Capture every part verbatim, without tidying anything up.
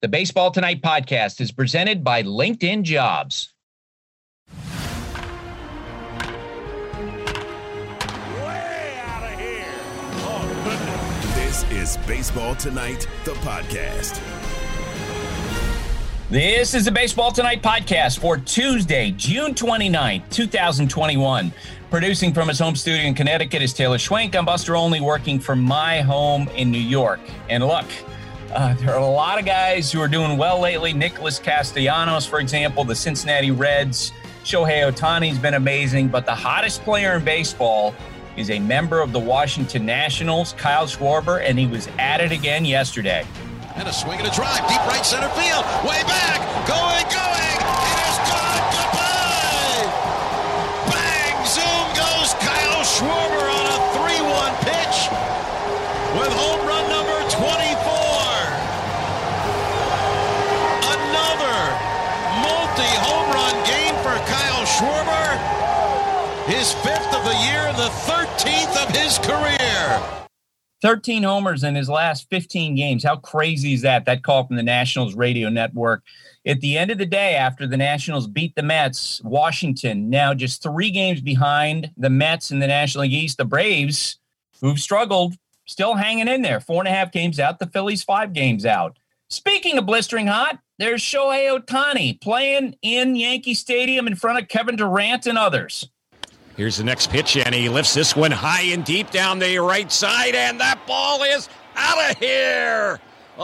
The Baseball Tonight podcast is presented by LinkedIn Jobs. Way out of here. Oh, goodness. This is Baseball Tonight, the podcast. This is the Baseball Tonight podcast for Tuesday, June twenty-ninth, twenty twenty-one. Producing from his home studio in Connecticut is Taylor Schwenk. I'm Buster Olney, working from my home in New York. And look, Uh, there are a lot of guys who are doing well lately. Nicholas Castellanos, for example, the Cincinnati Reds. Shohei Ohtani's been amazing, but the hottest player in baseball is a member of the Washington Nationals, Kyle Schwarber, and he was at it again yesterday. And a swing and a drive, deep right center field, way back, going, going, it is gone, goodbye! Bang, zoom goes Kyle Schwarber on a three one pitch with home run number twenty-four. Multi-home run game for Kyle Schwarber. His fifth of the year, the thirteenth of his career. thirteen homers in his last fifteen games. How crazy is that? That call from the Nationals radio network. At the end of the day, after the Nationals beat the Mets, Washington now just three games behind the Mets in the National League East. The Braves, who've struggled, still hanging in there. Four and a half games out. The Phillies, five games out. Speaking of blistering hot, there's Shohei Ohtani playing in Yankee Stadium in front of Kevin Durant and others. Here's the next pitch, and he lifts this one high and deep down the right side, and that ball is out of here.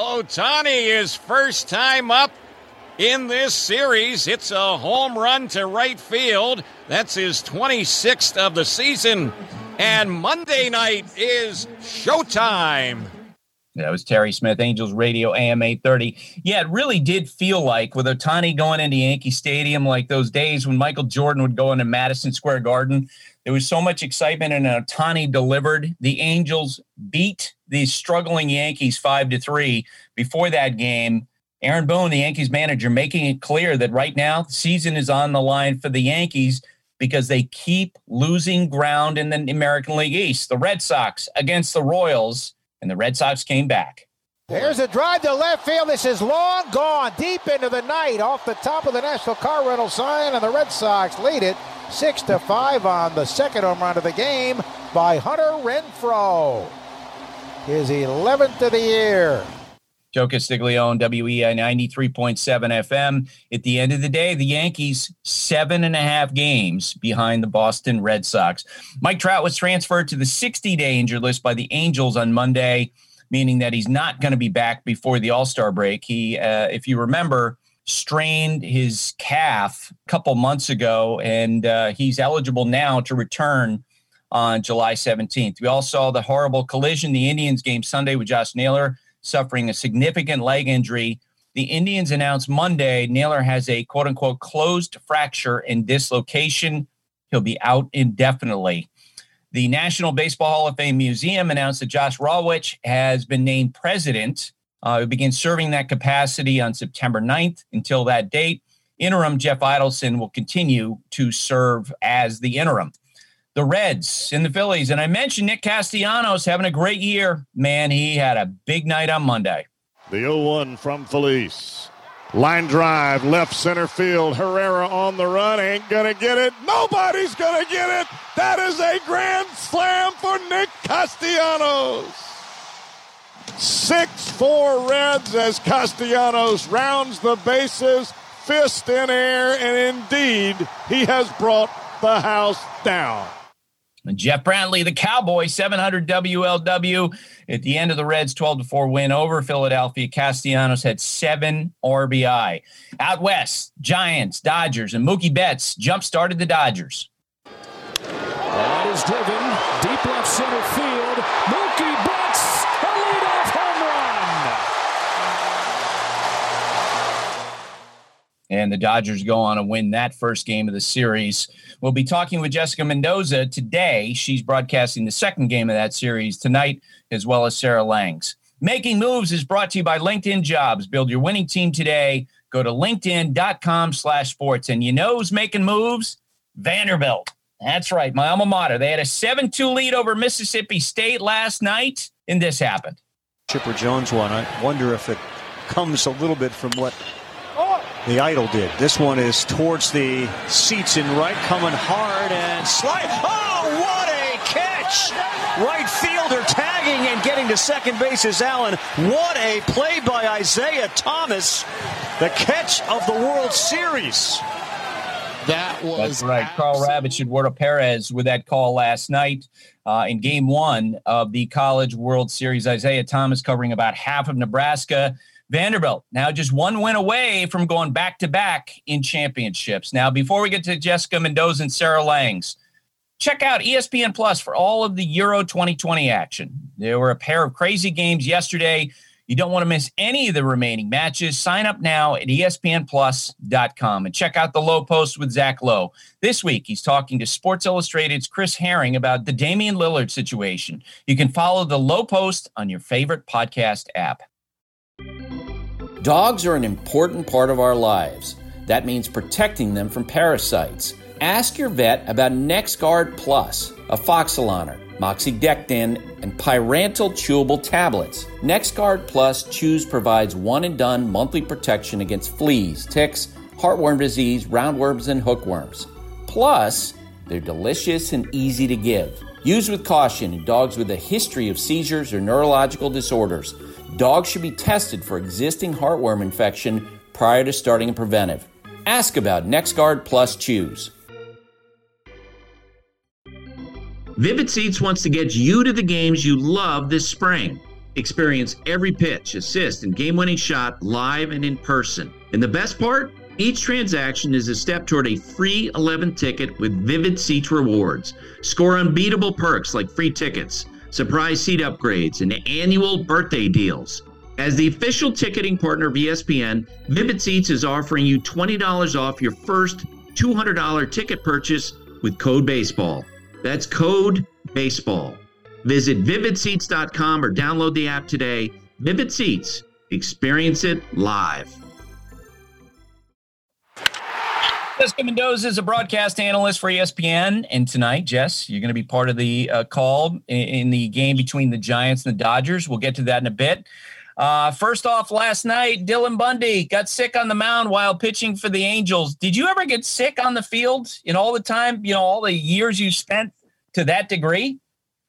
Ohtani is first time up in this series. Hits a home run to right field. That's his twenty-sixth of the season, and Monday night is showtime. That was Terry Smith, Angels Radio, A M eight thirty. Yeah, it really did feel like with Ohtani going into Yankee Stadium, like those days when Michael Jordan would go into Madison Square Garden. There was so much excitement, and Ohtani delivered. The Angels beat the struggling Yankees five to three. Before that game, Aaron Boone, the Yankees manager, making it clear that right now the season is on the line for the Yankees because they keep losing ground in the American League East. The Red Sox against the Royals, and the Red Sox came back. There's a drive to left field. This is long gone, deep into the night, off the top of the National Car Rental sign, and the Red Sox lead it six to five on the second home run of the game by Hunter Renfroe. His eleventh of the year. Joe Castiglione, W E I ninety-three point seven F M. At the end of the day, the Yankees seven and a half games behind the Boston Red Sox. Mike Trout was transferred to the sixty-day injured list by the Angels on Monday, meaning that he's not going to be back before the All-Star break. He, uh, if you remember, strained his calf a couple months ago, and uh, he's eligible now to return on July seventeenth. We all saw the horrible collision, the Indians game Sunday with Josh Naylor, suffering a significant leg injury. The Indians announced Monday Naylor has a quote-unquote closed fracture and dislocation. He'll be out indefinitely. The National Baseball Hall of Fame Museum announced that Josh Rawitch has been named president. Uh, he begins serving that capacity on September ninth. Until that date, interim Jeff Idelson will continue to serve as the interim. The Reds and the Phillies. And I mentioned Nick Castellanos having a great year. Man, he had a big night on Monday. The oh one from Felice. Line drive, left center field. Herrera on the run. Ain't going to get it. Nobody's going to get it. That is a grand slam for Nick Castellanos. six four Reds as Castellanos rounds the bases, fist in air, and indeed, he has brought the house down. Jeff Brantley, the Cowboy, seven hundred W L W at the end of the Reds' twelve to four win over Philadelphia. Castellanos had seven R B I. Out west, Giants, Dodgers, and Mookie Betts jump-started the Dodgers. That is driven deep left center field. Mookie Betts, a leadoff home run. And the Dodgers go on to win that first game of the series. We'll be talking with Jessica Mendoza today. She's broadcasting the second game of that series tonight, as well as Sarah Langs. Making Moves is brought to you by LinkedIn Jobs. Build your winning team today. Go to linkedin.com slash sports. And you know who's making moves? Vanderbilt. That's right, my alma mater. They had a seven two lead over Mississippi State last night, and this happened. Chipper Jones won. I wonder if it comes a little bit from what the Idol did. This one is towards the seats in right, coming hard and slide. Oh, what a catch! Right fielder tagging and getting to second base is Allen. What a play by Isaiah Thomas. The catch of the World Series. That was That's right. Carl Ravitch, Eduardo Perez with that call last night uh, in game one of the College World Series. Isaiah Thomas covering about half of Nebraska. Vanderbilt now just one win away from going back-to-back in championships. Now, before we get to Jessica Mendoza and Sarah Langs, check out E S P N Plus for all of the Euro twenty twenty action. There were a pair of crazy games yesterday. You don't want to miss any of the remaining matches. Sign up now at E S P N plus dot com and check out the Lowe Post with Zach Lowe. This week, he's talking to Sports Illustrated's Chris Herring about the Damian Lillard situation. You can follow the Lowe Post on your favorite podcast app. Dogs are an important part of our lives. That means protecting them from parasites. Ask your vet about NexGard Plus, Afoxolaner, Moxidectin, and Pyrantel chewable tablets. NexGard Plus Chews provides one-and-done monthly protection against fleas, ticks, heartworm disease, roundworms, and hookworms. Plus, they're delicious and easy to give. Use with caution in dogs with a history of seizures or neurological disorders. Dogs should be tested for existing heartworm infection prior to starting a preventive. Ask about NexGard Plus Chews. Vivid Seats wants to get you to the games you love this spring. Experience every pitch, assist, and game-winning shot live and in person. And the best part? Each transaction is a step toward a free eleventh ticket with Vivid Seats rewards. Score unbeatable perks like free tickets, surprise seat upgrades, and annual birthday deals. As the official ticketing partner of E S P N, Vivid Seats is offering you twenty dollars off your first two hundred dollars ticket purchase with code BASEBALL. That's code BASEBALL. Visit vivid seats dot com or download the app today. Vivid Seats. Experience it live. Jessica Mendoza is a broadcast analyst for E S P N. And tonight, Jess, you're going to be part of the uh, call in, in the game between the Giants and the Dodgers. We'll get to that in a bit. Uh, first off, last night, Dylan Bundy got sick on the mound while pitching for the Angels. Did you ever get sick on the field in all the time, you know, all the years you spent to that degree?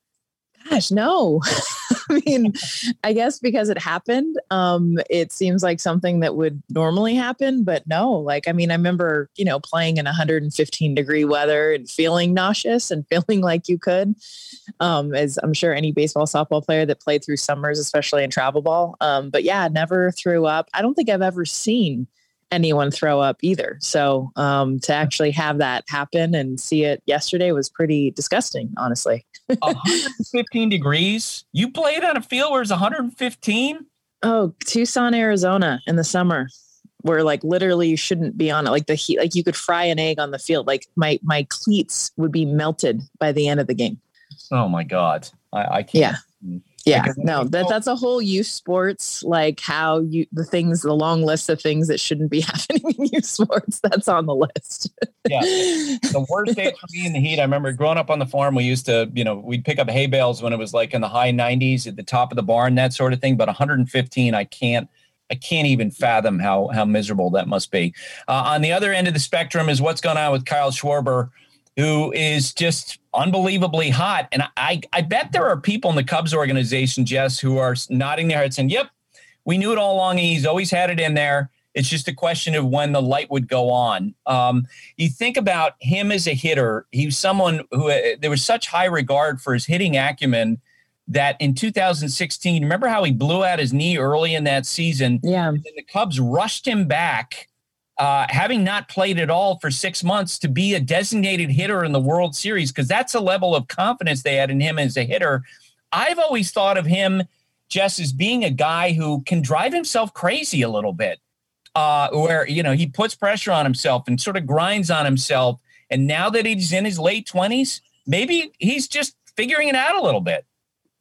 Gosh, no. I mean, I guess because it happened, um, it seems like something that would normally happen, but no, like, I mean, I remember, you know, playing in one hundred fifteen degree weather and feeling nauseous and feeling like you could, um, as I'm sure any baseball, softball player that played through summers, especially in travel ball. Um, but yeah, never threw up. I don't think I've ever seen anyone throw up either. So um, to actually have that happen and see it yesterday was pretty disgusting, honestly. one hundred fifteen degrees? You played on a field where it's one hundred fifteen? Oh, Tucson, Arizona in the summer, where like literally you shouldn't be on it. Like the heat, like you could fry an egg on the field. Like my, my cleats would be melted by the end of the game. Oh my God. I, I can't. Yeah. Yeah, no, that that's a whole youth sports, like how you, the things, the long list of things that shouldn't be happening in youth sports. That's on the list. Yeah. The worst day for me in the heat. I remember growing up on the farm, we used to, you know, we'd pick up hay bales when it was like in the high nineties at the top of the barn, that sort of thing. But one hundred fifteen, I can't, I can't even fathom how, how miserable that must be. Uh, on the other end of the spectrum is what's going on with Kyle Schwarber, who is just unbelievably hot. And I, I bet there are people in the Cubs organization, Jess, who are nodding their heads saying, yep, we knew it all along. He's always had it in there. It's just a question of when the light would go on. Um, you think about him as a hitter. He was someone who uh, there was such high regard for his hitting acumen that in two thousand sixteen, remember how he blew out his knee early in that season? Yeah. And the Cubs rushed him back, Uh, having not played at all for six months, to be a designated hitter in the World Series, because that's a level of confidence they had in him as a hitter. I've always thought of him, Jess, as being a guy who can drive himself crazy a little bit, uh, where, you know, he puts pressure on himself and sort of grinds on himself. And now that he's in his late twenties, maybe he's just figuring it out a little bit.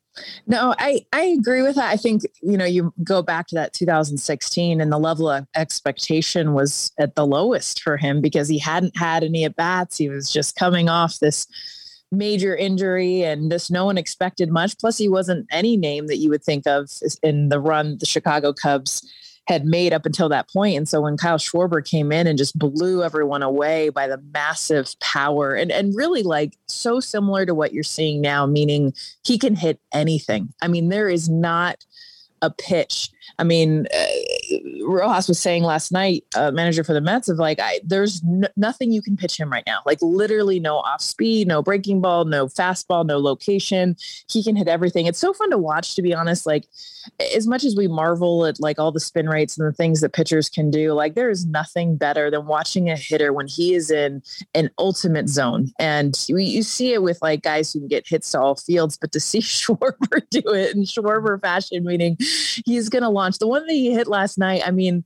No, I, I agree with that. I think, you know, you go back to that two thousand sixteen and the level of expectation was at the lowest for him because he hadn't had any at bats. He was just coming off this major injury and just no one expected much. Plus he wasn't any name that you would think of in the run the Chicago Cubs had made up until that point. And so when Kyle Schwarber came in and just blew everyone away by the massive power and, and really like so similar to what you're seeing now, meaning he can hit anything. I mean, there is not a pitch. I mean, uh, Rojas was saying last night, uh, manager for the Mets, of like, I, there's n- nothing you can pitch him right now. Like literally no off speed, no breaking ball, no fastball, no location. He can hit everything. It's so fun to watch, to be honest. Like as much as we marvel at like all the spin rates and the things that pitchers can do, like there is nothing better than watching a hitter when he is in an ultimate zone. And we, you see it with like guys who can get hits to all fields, but to see Schwarber do it in Schwarber fashion, meaning he's going to launch the one that he hit last night. I mean,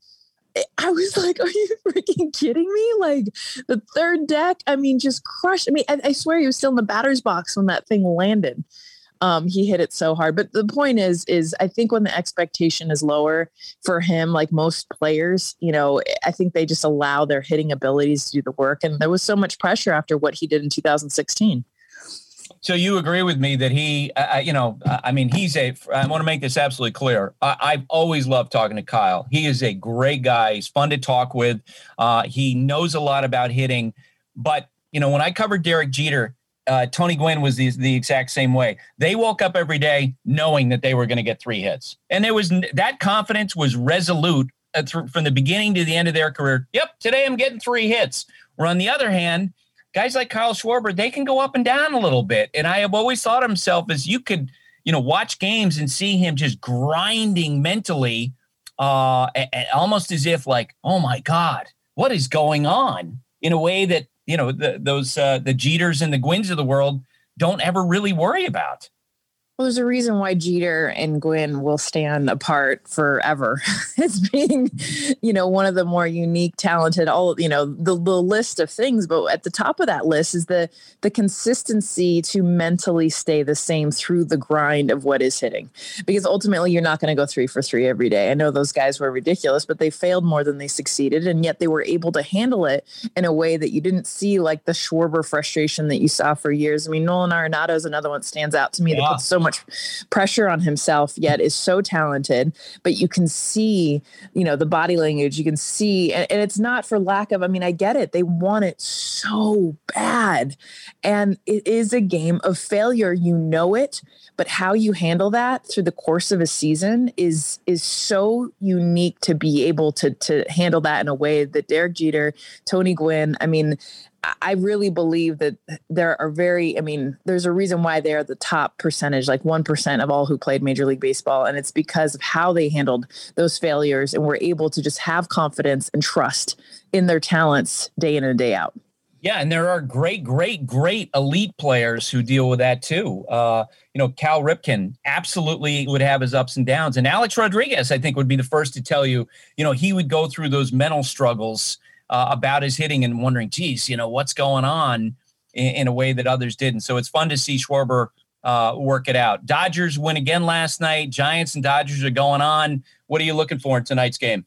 I was like, are you freaking kidding me? Like the third deck, I mean, just crushed. I mean, I, I swear he was still in the batter's box when that thing landed. Um, he hit it so hard. But the point is, is I think when the expectation is lower for him, like most players, you know, I think they just allow their hitting abilities to do the work. And there was so much pressure after what he did in two thousand sixteen. So you agree with me that he, uh, you know, I mean, he's a, I want to make this absolutely clear. I, I've always loved talking to Kyle. He is a great guy. He's fun to talk with. Uh, he knows a lot about hitting. But, you know, when I covered Derek Jeter, Uh, Tony Gwynn was the, the exact same way. They woke up every day knowing that they were going to get three hits. And there was that confidence was resolute uh, th- from the beginning to the end of their career. Yep, today I'm getting three hits. Where on the other hand, guys like Kyle Schwarber, they can go up and down a little bit. And I have always thought of himself as you could, you know, watch games and see him just grinding mentally, uh, a- a- almost as if like, oh my God, what is going on? In a way that, you know, the, those uh, the Jeters and the Gwynns of the world don't ever really worry about. Well, there's a reason why Jeter and Gwynn will stand apart forever. It's being, you know, one of the more unique, talented, all, you know, the, the list of things. But at the top of that list is the the consistency to mentally stay the same through the grind of what is hitting. Because ultimately, you're not going to go three for three every day. I know those guys were ridiculous, but they failed more than they succeeded. And yet they were able to handle it in a way that you didn't see, like the Schwarber frustration that you saw for years. I mean, Nolan Arenado is another one that stands out to me yeah. that puts so much pressure on himself, yet is so talented. But you can see, you know, the body language, you can see, and, and it's not for lack of, I mean, I get it. They want it so bad. And it is a game of failure. You know it, but how you handle that through the course of a season is, is so unique to be able to, to handle that in a way that Derek Jeter, Tony Gwynn, I mean, I really believe that there are very, I mean, there's a reason why they're the top percentage, like one percent of all who played Major League Baseball. And it's because of how they handled those failures and were able to just have confidence and trust in their talents day in and day out. Yeah, and there are great, great, great elite players who deal with that too. Uh, you know, Cal Ripken absolutely would have his ups and downs. And Alex Rodriguez, I think, would be the first to tell you, you know, he would go through those mental struggles Uh, about his hitting and wondering, geez, you know, what's going on in, in a way that others didn't. So it's fun to see Schwarber uh, work it out. Dodgers win again last night. Giants and Dodgers are going on. What are you looking for in tonight's game?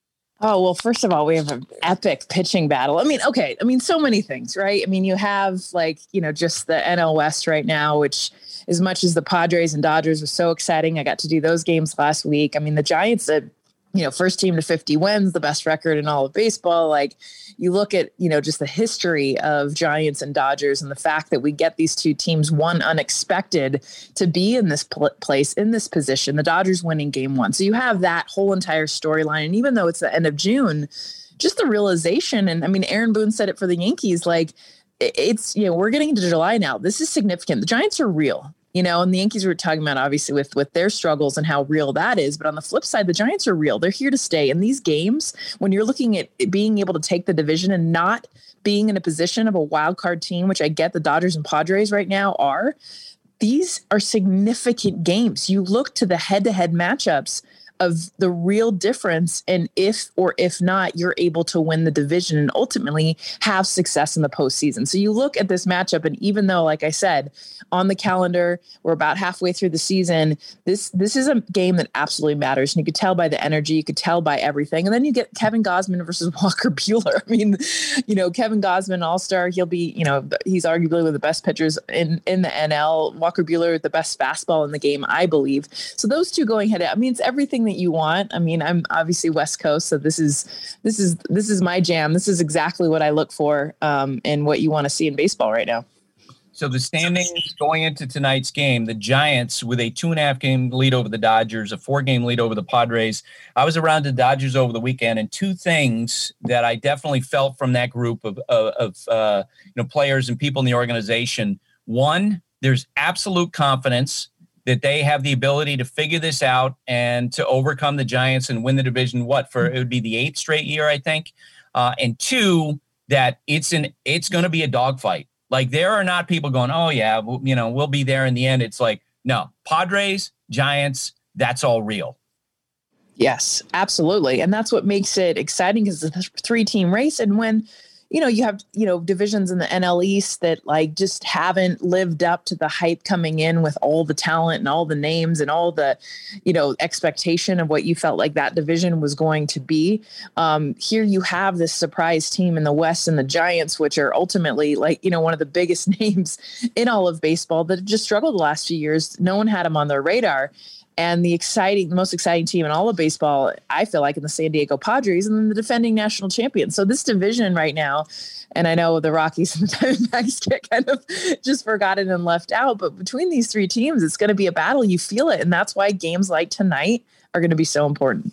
Oh, well, first of all, we have an epic pitching battle. I mean, okay. I mean, so many things, right? I mean, you have like, you know, just the N L West right now, which as much as the Padres and Dodgers were so exciting, I got to do those games last week. I mean, the Giants, uh, you know, first team to fifty wins, the best record in all of baseball. Like you look at, you know, just the history of Giants and Dodgers and the fact that we get these two teams, one unexpected to be in this pl- place, in this position, the Dodgers winning game one. So you have that whole entire storyline. And even though it's the end of June, just the realization. And I mean, Aaron Boone said it for the Yankees, like it's, you know, we're getting into July now. This is significant. The Giants are real. You know, and the Yankees were talking about obviously with, with their struggles and how real that is. But on the flip side, the Giants are real. They're here to stay. In these games, when you're looking at being able to take the division and not being in a position of a wild card team, which I get the Dodgers and Padres right now are, these are significant games. You look to the head-to-head matchups of the real difference and if or if not you're able to win the division and ultimately have success in the postseason. So you look at this matchup, and even though, like I said, on the calendar, we're about halfway through the season, this this is a game that absolutely matters. And you could tell by the energy, you could tell by everything. And then you get Kevin Gausman versus Walker Buehler. I mean, you know, Kevin Gausman, all-star, he'll be, you know, he's arguably one of the best pitchers in, in the N L. Walker Buehler, the best fastball in the game, I believe. So those two going head, I mean, it's everything that you want. I mean, I'm obviously West Coast, so this is this is this is my jam. This is exactly what I look for um, and what you want to see in baseball right now. So the standings going into tonight's game, the Giants with a two and a half game lead over the Dodgers, a four game lead over the Padres. I was around the Dodgers over the weekend, and two things that I definitely felt from that group of, of, of uh, you know, players and people in the organization. One, there's absolute confidence that they have the ability to figure this out and to overcome the Giants and win the division. What for? It would be the eighth straight year, I think. Uh, and two, that it's an it's going to be a dogfight. Like, there are not people going, oh, yeah, well, you know, we'll be there in the end. It's like, no, Padres, Giants, that's all real. Yes, absolutely. And that's what makes it exciting, because it's a three-team race. And when, you know, you have, you know, divisions in the N L East that like just haven't lived up to the hype coming in with all the talent and all the names and all the, you know, expectation of what you felt like that division was going to be. Um, here you have this surprise team in the West and the Giants, which are ultimately like, you know, one of the biggest names in all of baseball that have just struggled the last few years. No one had them on their radar. And the exciting, the most exciting team in all of baseball, I feel like, in the San Diego Padres, and then the defending national champions. So this division right now, and I know the Rockies and the Diamondbacks get kind of just forgotten and left out, but between these three teams, it's going to be a battle. You feel it. And that's why games like tonight are going to be so important.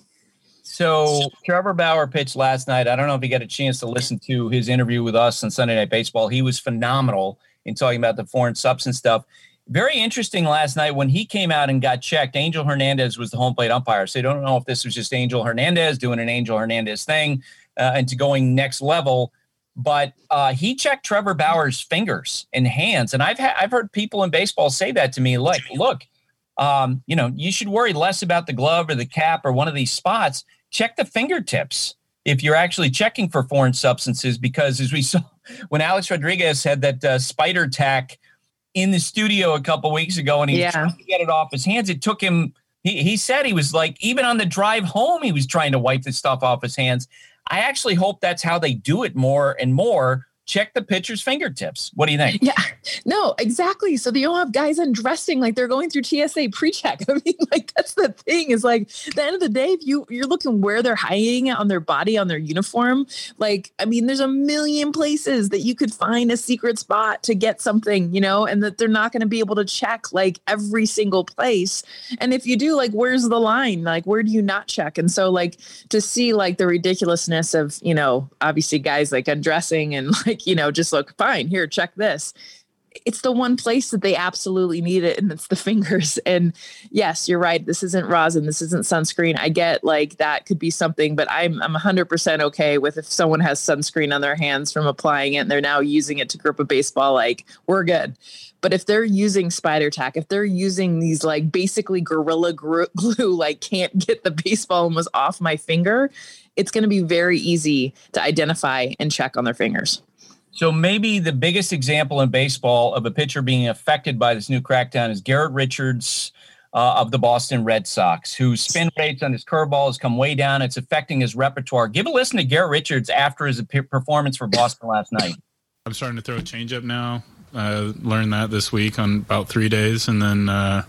So Trevor Bauer pitched last night. I don't know if you got a chance to listen to his interview with us on Sunday Night Baseball. He was phenomenal in talking about the foreign substance stuff. Very interesting last night when he came out and got checked. Angel Hernandez was the home plate umpire. So I don't know if this was just Angel Hernandez doing an Angel Hernandez thing uh, and to going next level. But uh, he checked Trevor Bauer's fingers and hands. And I've ha- I've heard people in baseball say that to me. Like, look, um, you know, you should worry less about the glove or the cap or one of these spots. Check the fingertips if you're actually checking for foreign substances, because as we saw when Alex Rodriguez had that uh, spider tack in the studio a couple weeks ago, and he yeah. tried to get it off his hands. It took him, he, he said he was like, even on the drive home, he was trying to wipe this stuff off his hands. I actually hope that's how they do it more and more. Check the pitcher's fingertips. What do you think? Yeah, no, exactly. So you don't have guys undressing like they're going through T S A pre-check. I mean, like, that's the thing, is like, at the end of the day, if you, you're looking where they're hiding it on their body, on their uniform, like, I mean, there's a million places that you could find a secret spot to get something, you know, and that they're not going to be able to check like every single place. And if you do, like, where's the line? Like, where do you not check? And so, like, to see like the ridiculousness of, you know, obviously guys like undressing and like, you know, just look fine here, check this. It's the one place that they absolutely need it, and it's the fingers. And yes, you're right. This isn't rosin. This isn't sunscreen. I get like that could be something, but I'm I'm one hundred percent okay with if someone has sunscreen on their hands from applying it and they're now using it to grip a baseball, like, we're good. But if they're using spider tack, if they're using these like basically gorilla glue, like can't get the baseball almost off my finger, it's going to be very easy to identify and check on their fingers. So maybe the biggest example in baseball of a pitcher being affected by this new crackdown is Garrett Richards uh, of the Boston Red Sox, whose spin rates on his curveball has come way down. It's affecting his repertoire. Give a listen to Garrett Richards after his performance for Boston last night. I'm starting to throw a changeup now. I learned that this week on about three days. And then uh,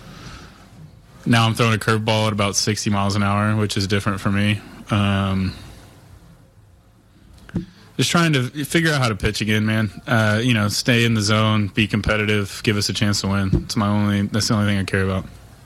now I'm throwing a curveball at about sixty miles an hour, which is different for me. Um Just trying to figure out how to pitch again, man. Uh, you know, stay in the zone, be competitive, give us a chance to win. It's my only. That's the only thing I care about.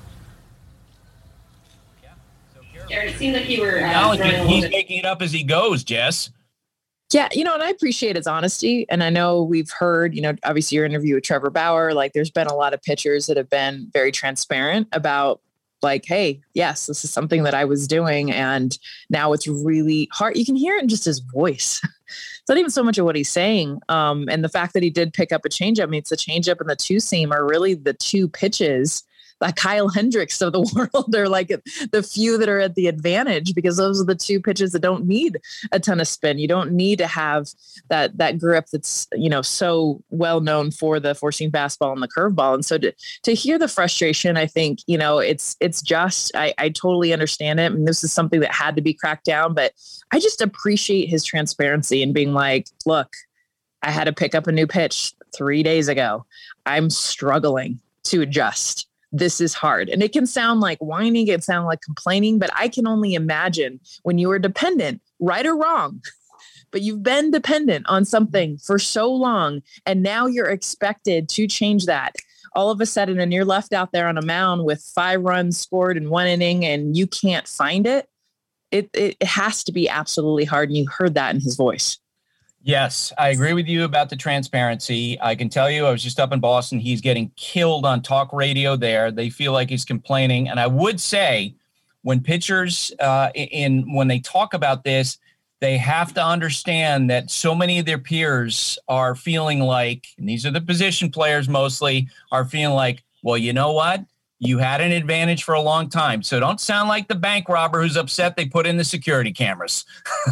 Garrett, it seemed like you were. Uh, now he's making it up as he goes, Jess. Yeah, you know, and I appreciate his honesty. And I know we've heard, you know, obviously your interview with Trevor Bauer. Like, there's been a lot of pitchers that have been very transparent about, like, hey, yes, this is something that I was doing, and now it's really hard. You can hear it in just his voice. It's not even so much of what he's saying. Um, and the fact that he did pick up a changeup, I mean, it's the changeup and the two seam are really the two pitches, like Kyle Hendricks of the world. They're like the few that are at the advantage, because those are the two pitches that don't need a ton of spin. You don't need to have that, that grip that's, you know, so well known for the four seam fastball and the curveball. And so to, to hear the frustration, I think, you know, it's, it's just, I, I totally understand it. I mean, this is something that had to be cracked down, but I just appreciate his transparency and being like, look, I had to pick up a new pitch three days ago. I'm struggling to adjust. this is hard. And it can sound like whining, it can sound like complaining, but I can only imagine when you are dependent, right or wrong, but you've been dependent on something for so long, and now you're expected to change that all of a sudden, and you're left out there on a mound with five runs scored in one inning and you can't find it. It, it has to be absolutely hard. And you heard that in his voice. Yes, I agree with you about the transparency. I can tell you, I was just up in Boston. He's getting killed on talk radio there. They feel like he's complaining. And I would say when pitchers uh, in when they talk about this, they have to understand that so many of their peers are feeling like, and these are the position players mostly, are feeling like, well, you know what? You had an advantage for a long time. So don't sound like the bank robber who's upset they put in the security cameras.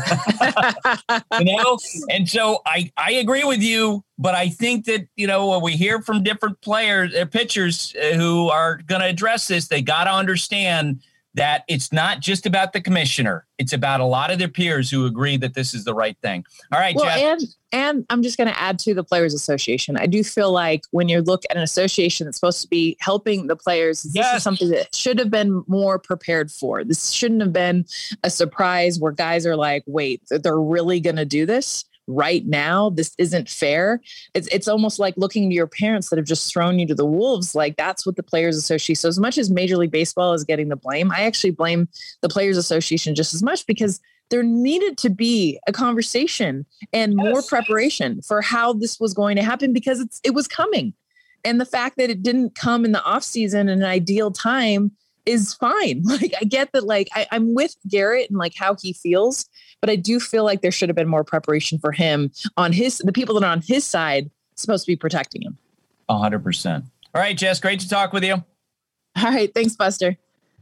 You know? And so I, I agree with you, but I think that, you know, when we hear from different players, uh, pitchers uh, who are going to address this, they got to understand that it's not just about the commissioner. It's about a lot of their peers who agree that this is the right thing. All right, well, Jeff. And, and I'm just going to add to the Players Association. I do feel like when you look at an association that's supposed to be helping the players, this yes. is something that should have been more prepared for. This shouldn't have been a surprise where guys are like, wait, they're really going to do this right now? This isn't fair. It's it's almost like looking to your parents that have just thrown you to the wolves. Like that's what the Players Association. So as much as Major League Baseball is getting the blame, I actually blame the Players Association just as much, because there needed to be a conversation and yes. more preparation for how this was going to happen, because it's it was coming. And the fact that it didn't come in the off season in an ideal time is fine. Like I get that, like I, I'm with Garrett and like how he feels, but I do feel like there should have been more preparation for him on his, the people that are on his side supposed to be protecting him. A hundred percent. All right, Jess, great to talk with you. All right. Thanks, Buster.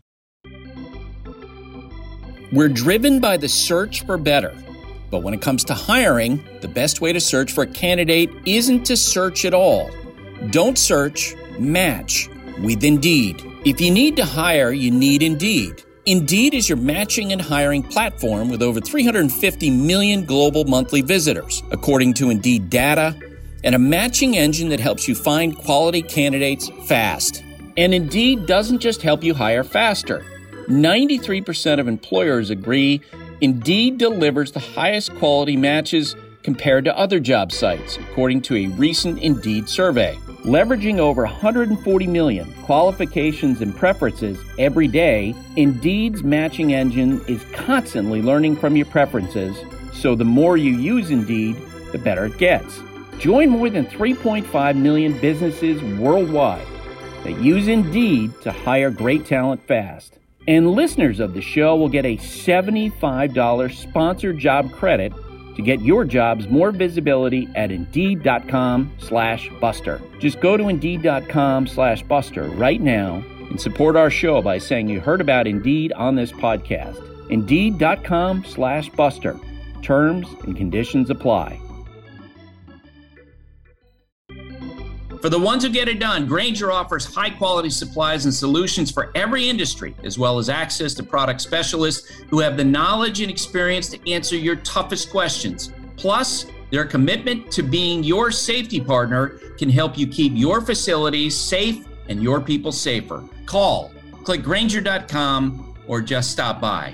We're driven by the search for better. But when it comes to hiring, the best way to search for a candidate isn't to search at all. Don't search, match with Indeed. If you need to hire, you need Indeed. Indeed is your matching and hiring platform with over three hundred fifty million global monthly visitors, according to Indeed data, and a matching engine that helps you find quality candidates fast. And Indeed doesn't just help you hire faster. ninety-three percent of employers agree Indeed delivers the highest quality matches compared to other job sites, according to a recent Indeed survey. Leveraging over one hundred forty million qualifications and preferences every day, Indeed's matching engine is constantly learning from your preferences, so the more you use Indeed, the better it gets. Join more than three point five million businesses worldwide that use Indeed to hire great talent fast. And listeners of the show will get a seventy-five dollars sponsored job credit to get your jobs more visibility at Indeed.com slash Buster. Just go to Indeed.com slash Buster right now and support our show by saying you heard about Indeed on this podcast. Indeed.com slash Buster. Terms and conditions apply. For the ones who get it done, Grainger offers high-quality supplies and solutions for every industry, as well as access to product specialists who have the knowledge and experience to answer your toughest questions. Plus, their commitment to being your safety partner can help you keep your facilities safe and your people safer. Call, click Grainger dot com, or just stop by.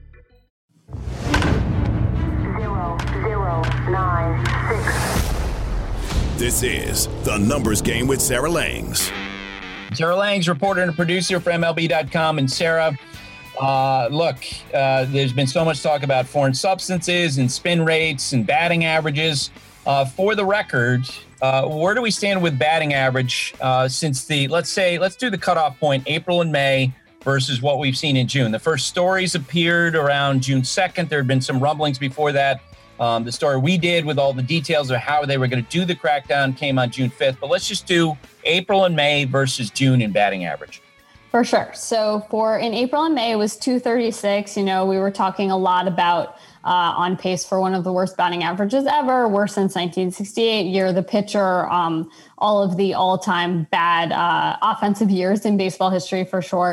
Zero, zero, nine, six. This is The Numbers Game with Sarah Langs. Sarah Langs, reporter and producer for M L B dot com. And Sarah, uh, look, uh, there's been so much talk about foreign substances and spin rates and batting averages. Uh, for the record, uh, where do we stand with batting average uh, since the, let's say, let's do the cutoff point, April and May versus what we've seen in June? The first stories appeared around June second. There had been some rumblings before that. Um, the story we did with all the details of how they were going to do the crackdown came on June fifth. But let's just do April and May versus June in batting average. For sure. So for in April and May, it was two thirty-six. You know, we were talking a lot about uh, on pace for one of the worst batting averages ever, worse since nineteen sixty-eight. Year the pitcher, um, all of the all-time bad uh, offensive years in baseball history for sure.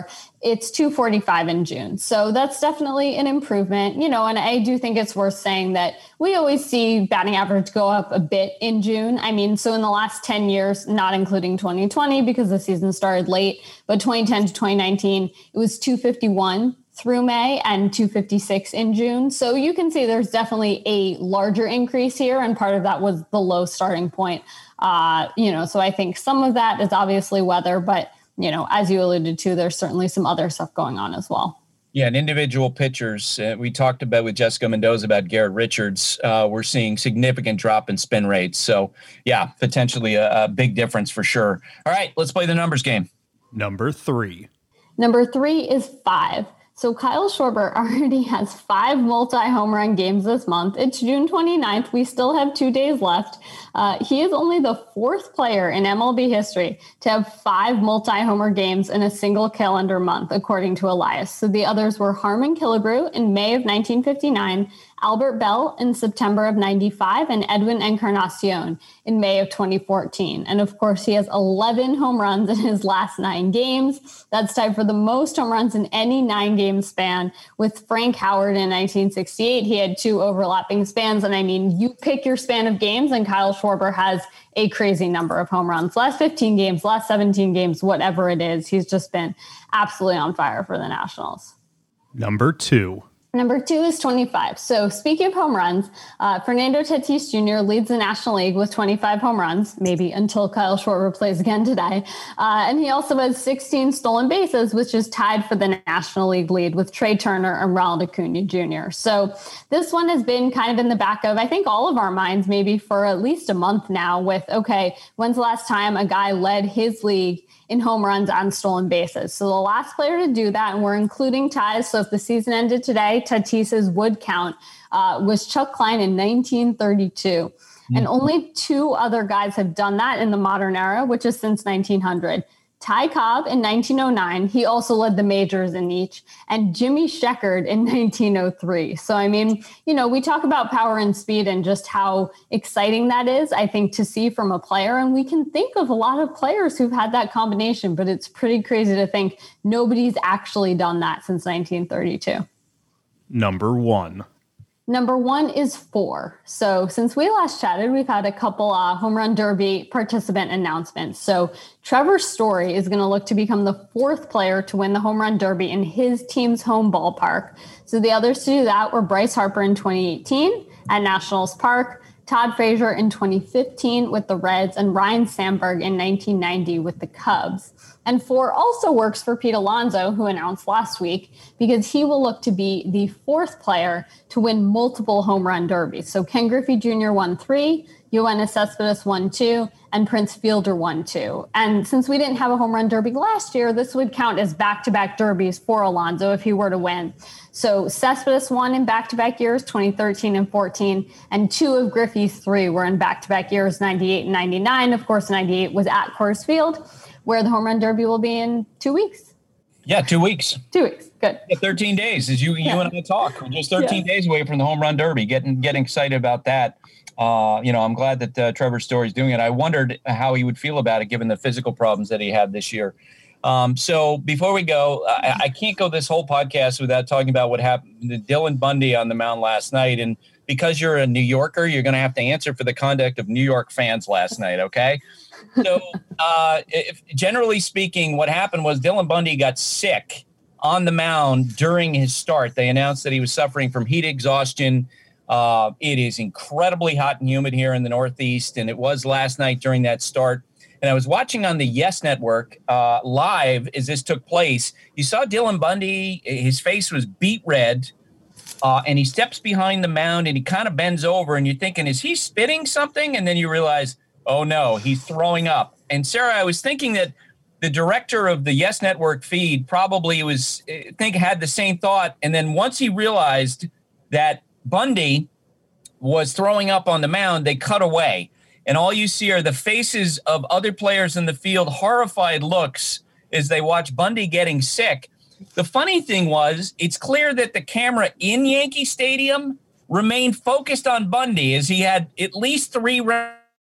it's two forty-five in June. So that's definitely an improvement, you know, and I do think it's worth saying that we always see batting average go up a bit in June. I mean, so in the last ten years, not including twenty twenty because the season started late, but twenty ten to twenty nineteen, it was two fifty-one through May and two fifty-six in June. So you can see there's definitely a larger increase here. And part of that was the low starting point. Uh, you know, so I think some of that is obviously weather, but you know, as you alluded to, there's certainly some other stuff going on as well. Yeah, and individual pitchers, uh, we talked about with Jessica Mendoza about Garrett Richards. Uh, we're seeing significant drop in spin rates. So, yeah, potentially a, a big difference for sure. All right, let's play the numbers game. Number three. Number three is five. So Kyle Schwarber already has five multi-home run games this month. It's June twenty-ninth. We still have two days left. Uh, he is only the fourth player in M L B history to have five multi-homer games in a single calendar month, according to Elias. So the others were Harmon Killebrew in May of nineteen fifty-nine, Albert Bell in September of ninety-five, and Edwin Encarnacion in May of twenty fourteen. And of course, he has eleven home runs in his last nine games. That's tied for the most home runs in any nine-game span with Frank Howard in nineteen sixty-eight. He had two overlapping spans. And I mean, you pick your span of games, and Kyle Schwarber has a crazy number of home runs. Last fifteen games, last seventeen games, whatever it is, he's just been absolutely on fire for the Nationals. Number two. Number two is twenty-five. So speaking of home runs, uh, Fernando Tatis Junior leads the National League with twenty-five home runs, maybe until Kyle Schwarber plays again today. Uh, and he also has sixteen stolen bases, which is tied for the National League lead with Trey Turner and Ronald Acuna Junior So this one has been kind of in the back of, I think, all of our minds, maybe for at least a month now with, okay, when's the last time a guy led his league in home runs on stolen bases? So the last player to do that, and we're including ties. So if the season ended today, Tatis's would count, uh, was Chuck Klein in nineteen thirty-two. Mm-hmm. And only two other guys have done that in the modern era, which is since nineteen hundred. Ty Cobb in nineteen oh nine. He also led the majors in each. And Jimmy Sheckard in nineteen oh three. So, I mean, you know, we talk about power and speed and just how exciting that is, I think, to see from a player. And we can think of a lot of players who've had that combination, but it's pretty crazy to think nobody's actually done that since nineteen thirty-two. Number one. Number one is four. So since we last chatted, we've had a couple uh, home run derby participant announcements. So Trevor Story is going to look to become the fourth player to win the home run derby in his team's home ballpark. So the others to do that were Bryce Harper in twenty eighteen at Nationals Park, Todd Frazier in twenty fifteen with the Reds, and Ryan Sandberg in nineteen ninety with the Cubs. And four also works for Pete Alonso, who announced last week, because he will look to be the fourth player to win multiple home run derbies. So Ken Griffey Junior won three, Yoenis Cespedes won two, and Prince Fielder won two. And since we didn't have a home run derby last year, this would count as back-to-back derbies for Alonso if he were to win. So Cespedes won in back-to-back years, twenty thirteen and fourteen, and two of Griffey's three were in back-to-back years, ninety-eight and ninety-nine. Of course, ninety-eight was at Coors Field, where the home run derby will be in two weeks. Yeah, two weeks. Two weeks. Good. Yeah, thirteen days, as you yeah. you and I talk. We're just thirteen yeah. days away from the home run derby. Getting getting excited about that. Uh, you know, I'm glad that uh, Trevor Story's doing it. I wondered how he would feel about it, given the physical problems that he had this year. Um, so before we go, I, I can't go this whole podcast without talking about what happened to Dylan Bundy on the mound last night. And because you're a New Yorker, you're going to have to answer for the conduct of New York fans last night. Okay. So uh, if, generally speaking, what happened was Dylan Bundy got sick on the mound during his start. They announced that he was suffering from heat exhaustion. Uh, it is incredibly hot and humid here in the Northeast, and it was last night during that start. And I was watching on the Yes Network uh, live as this took place. You saw Dylan Bundy, his face was beet red, uh, and he steps behind the mound, and he kind of bends over, and you're thinking, is he spitting something? And then you realize, oh, no, he's throwing up. And, Sarah, I was thinking that the director of the Yes Network feed probably was I think had the same thought. And then once he realized that Bundy was throwing up on the mound, they cut away. And all you see are the faces of other players in the field, horrified looks as they watch Bundy getting sick. The funny thing was, it's clear that the camera in Yankee Stadium remained focused on Bundy as he had at least three rounds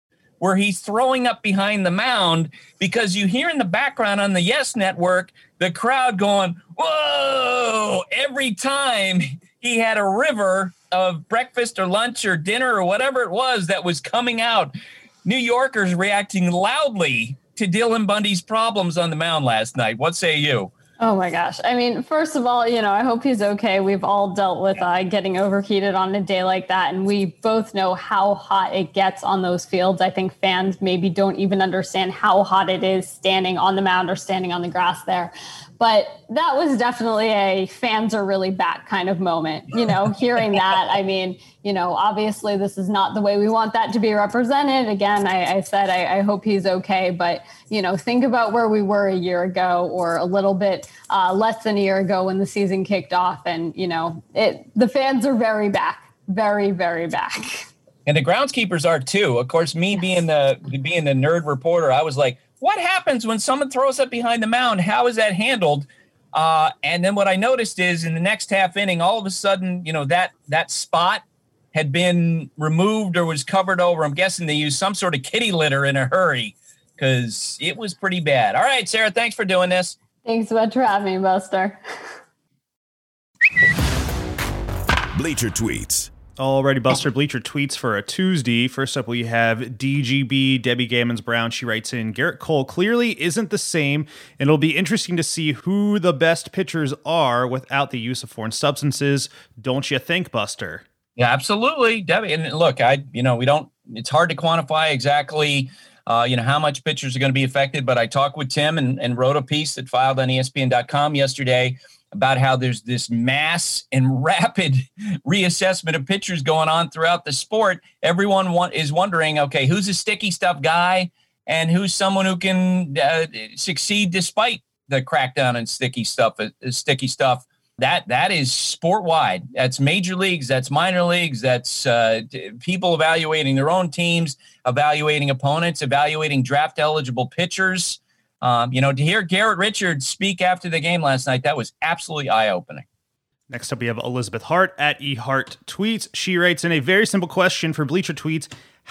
where he's throwing up behind the mound, because you hear in the background on the Yes Network, the crowd going, whoa, every time he had a river of breakfast or lunch or dinner or whatever it was that was coming out. New Yorkers reacting loudly to Dylan Bundy's problems on the mound last night. What say you? Oh my gosh. I mean, first of all, you know, I hope he's okay. We've all dealt with uh, getting overheated on a day like that. And we both know how hot it gets on those fields. I think fans maybe don't even understand how hot it is standing on the mound or standing on the grass there. But that was definitely a fans are really back kind of moment, you know, hearing that. I mean, you know, obviously this is not the way we want that to be represented. Again, I, I said I, I hope he's okay. But, you know, think about where we were a year ago or a little bit uh, less than a year ago when the season kicked off. And, you know, it the fans are very back, very, very back. And the groundskeepers are, too. Of course, me yes. being the being the nerd reporter, I was like, what happens when someone throws up behind the mound? How is that handled? Uh, and then what I noticed is in the next half inning, all of a sudden, you know, that that spot had been removed or was covered over. I'm guessing they used some sort of kitty litter in a hurry because it was pretty bad. All right, Sarah, thanks for doing this. Thanks so much for having me, Buster. Bleacher Tweets. Alrighty, Buster. Bleacher Tweets for a Tuesday. First up, we have D G B, Debbie Gammons Brown. She writes in, Garrett Cole clearly isn't the same, and it'll be interesting to see who the best pitchers are without the use of foreign substances. Don't you think, Buster? Yeah, absolutely, Debbie. And look, I, you know, we don't, it's hard to quantify exactly, uh, you know, how much pitchers are going to be affected, but I talked with Tim and, and wrote a piece that filed on E S P N dot com yesterday about how there's this mass and rapid reassessment of pitchers going on throughout the sport. Everyone want, is wondering, okay, who's a sticky stuff guy and who's someone who can uh, succeed despite the crackdown and sticky stuff, uh, sticky stuff. That that is sport wide. That's major leagues. That's minor leagues. That's uh, people evaluating their own teams, evaluating opponents, evaluating draft eligible pitchers. Um, you know, to hear Garrett Richards speak after the game last night, that was absolutely eye-opening. Next up, we have Elizabeth Hart at eHart Tweets. She writes in a very simple question for Bleacher Tweets,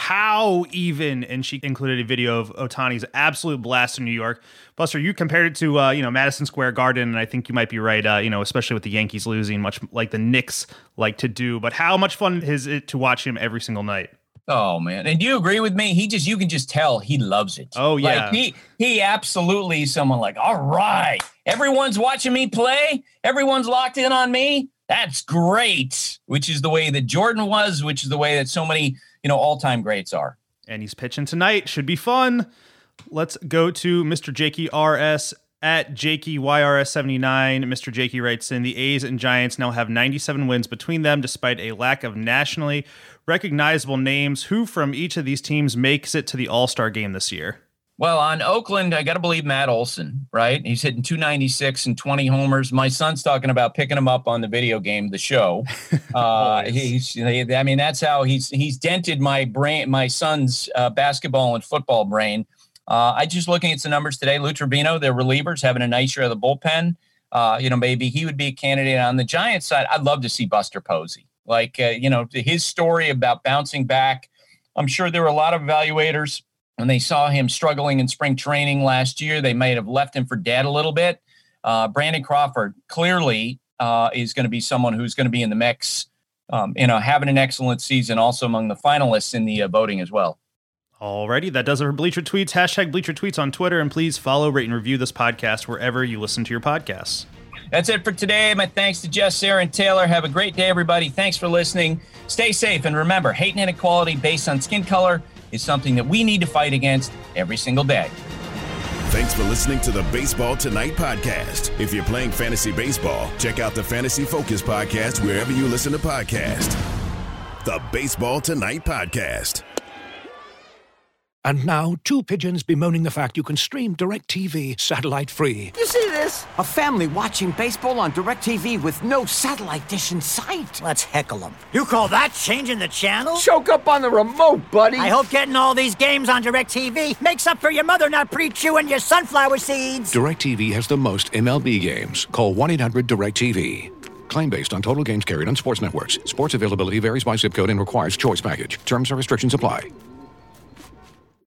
how even? And she included a video of Ohtani's absolute blast in New York. Buster, you compared it to, uh, you know, Madison Square Garden, and I think you might be right, uh, you know, especially with the Yankees losing, much like the Knicks like to do. But how much fun is it to watch him every single night? Oh, man. And do you agree with me? He just, you can just tell he loves it. Oh, yeah. Like he, he absolutely is someone like, all right, everyone's watching me play. Everyone's locked in on me. That's great. Which is the way that Jordan was, which is the way that so many, you know, all-time greats are. And he's pitching tonight. Should be fun. Let's go to Mister Jakey R S at Jakey Y R S seventy-nine. Mister Jakey writes in, the A's and Giants now have ninety-seven wins between them, despite a lack of nationally recognizable names. Who from each of these teams makes it to the All-Star game this year? Well, on Oakland, I got to believe Matt Olson, right? He's hitting two ninety-six and twenty homers. My son's talking about picking him up on the video game, The Show. Uh, he's, I mean, that's how he's he's dented my brain, my son's uh, basketball and football brain. Uh, I just looking at some numbers today. Lou Tribino, their relievers, having a nice year of the bullpen. Uh, you know, maybe he would be a candidate on the Giants side. I'd love to see Buster Posey. Like, uh, you know, his story about bouncing back. I'm sure there were a lot of evaluators when they saw him struggling in spring training last year. They might have left him for dead a little bit. Uh, Brandon Crawford clearly uh, is going to be someone who's going to be in the mix, um, you know, having an excellent season, also among the finalists in the uh, voting as well. Alrighty, that does it for Bleacher Tweets. Hashtag Bleacher Tweets on Twitter, and please follow, rate, and review this podcast wherever you listen to your podcasts. That's it for today. My thanks to Jess, Sarah, and Taylor. Have a great day, everybody. Thanks for listening. Stay safe, and remember, hate and inequality based on skin color is something that we need to fight against every single day. Thanks for listening to the Baseball Tonight podcast. If you're playing fantasy baseball, check out the Fantasy Focus podcast wherever you listen to podcasts. The Baseball Tonight podcast. And now, two pigeons bemoaning the fact you can stream DirecTV satellite-free. You see this? A family watching baseball on DirecTV with no satellite dish in sight. Let's heckle them. You call that changing the channel? Choke up on the remote, buddy. I hope getting all these games on DirecTV makes up for your mother not pre-chewing your sunflower seeds. DirecTV has the most M L B games. Call one eight hundred direct T V. Claim based on total games carried on sports networks. Sports availability varies by zip code and requires choice package. Terms and restrictions apply.